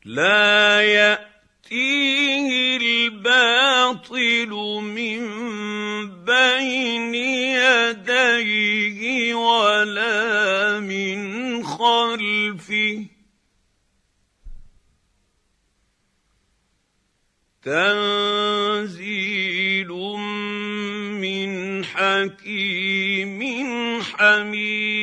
لا يأتيه الباطل من بين يديه ولا من خلفه تنزيل من حكيم حميد